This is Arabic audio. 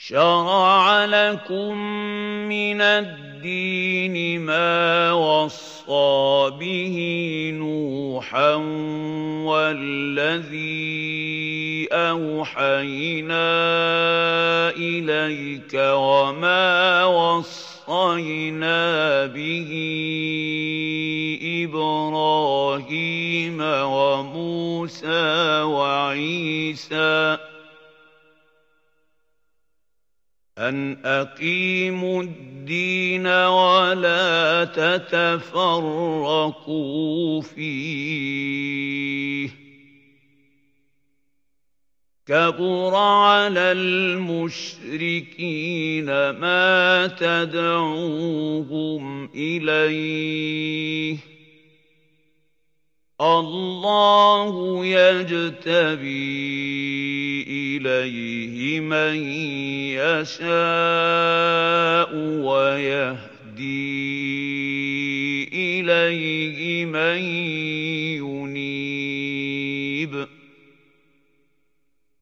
شَرَعَ لَكُم مِّنَ الدِّينِ مَا وَصَّىٰ بِهِ نُوحًا وَالَّذِي أَوْحَيْنَا إِلَيْكَ وَمَا وَصَّيْنَا بِهِ إِبْرَاهِيمَ وَمُوسَىٰ وَعِيسَىٰ أَنْ أَقِيمُوا الدِّينَ وَلَا تَتَفَرَّقُوا فِيهِ ۚ كَبُرَ عَلَى الْمُشْرِكِينَ مَا تَدْعُوهُمْ إِلَيْهِ ۚ اللَّهُ يَجْتَبِي إِلَيْهِ مَن يَشَاءُ وَيَهْدِي إِلَيْهِ مَن